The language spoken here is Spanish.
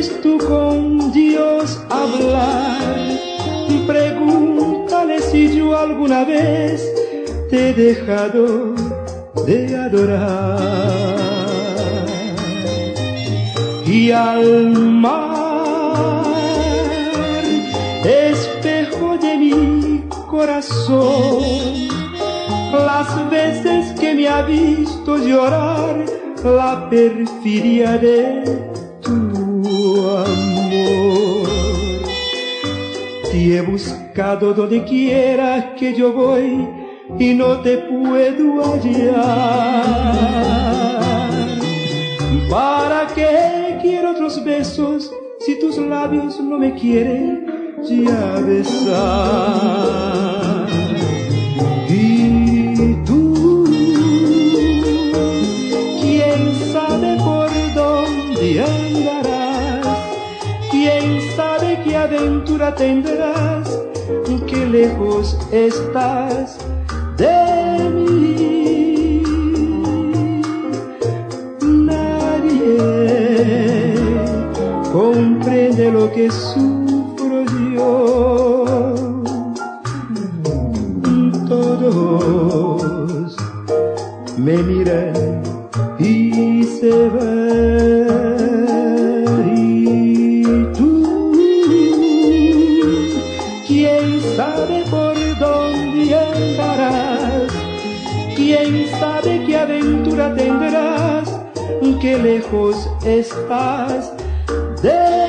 ¿quieres tú con Dios hablar? Pregúntale si yo alguna vez te he dejado de adorar. Y al mar, espejo de mi corazón, las veces que me ha visto llorar la perfidia de tu amor. Te he buscado donde quiera que yo voy y no te puedo hallar. ¿Para qué quiero otros besos si tus labios no me quieren ya besar? Y tú, quién sabe por dónde andarás, quién sabe qué aventura tendrás, qué lejos estás de mí. Nadie comprende lo que sufro yo. Todos me miran y se van. Y tú, quién sabe por dónde andarás, quién sabe qué aventura tendrás, qué lejos estás de